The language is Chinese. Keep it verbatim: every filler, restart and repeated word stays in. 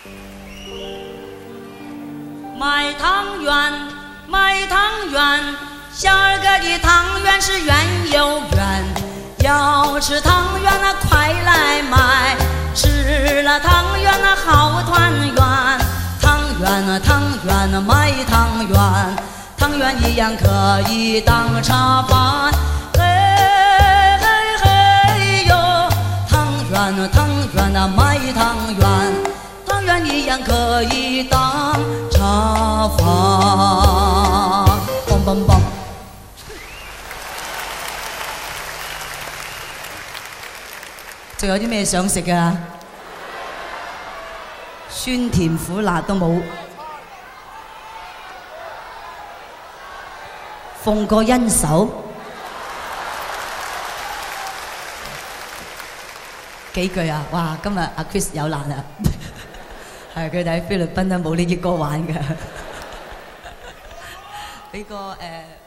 卖汤圆，卖汤圆，小儿哥的汤圆是圆又圆。要吃汤圆啊，快来买！吃了汤圆啊，好团圆。汤圆啊，汤圆啊，卖汤圆，汤圆一样可以当茶饭。嘿嘿嘿哟，汤圆啊，汤圆啊，卖汤圆，汤圆一样可以当茶饭。梆梆梆。仲有啲咩想食㗎？酸甜苦辣都冇。奉個恩手，幾句啊！哇，今日阿 Chris 有難啊！係佢哋喺菲律賓都冇呢啲歌玩㗎。俾個誒。呃